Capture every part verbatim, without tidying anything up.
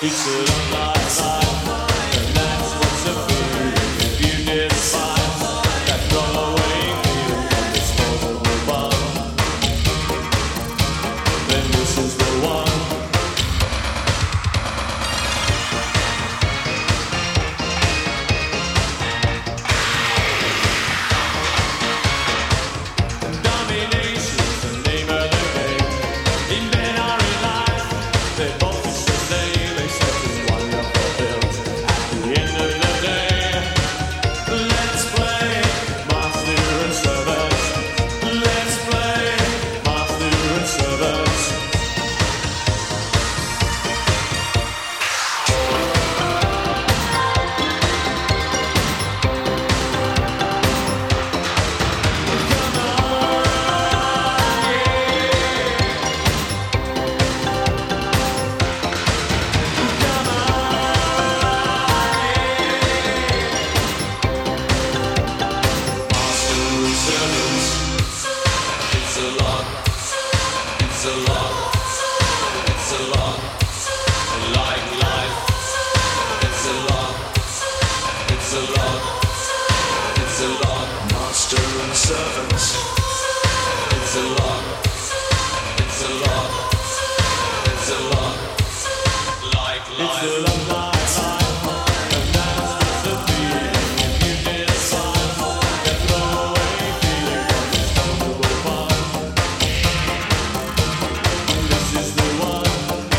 It's a long life, life, and that's what's a feeling. If you despise that throwaway feeling from disposable bomb, then this is the one. Domination's the name of the game. In bed or in life, they both is the same, except it's one you're fulfilled. At the end of the day, let's play master and servants. Let's play master and servants. It's a lot, it's a lot, it's a lot, like life. It's a lot, it's a lot, it's a lot, master and servants. It's a lot, it's a lot, it's a lot, like life. It's a long life, life, and that's just a feeling. If you decide that throwaway feeling from disposable bomb, this is the one.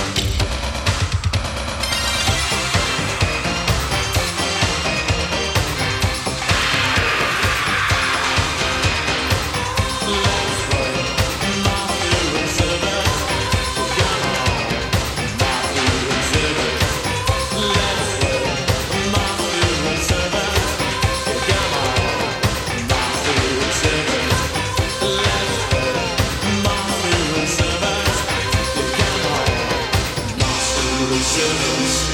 Let's play master and servants. Come on, master and servants. Let's play master and servants. Come on, master and servants. Let's play master and servants. Come on, master and servants.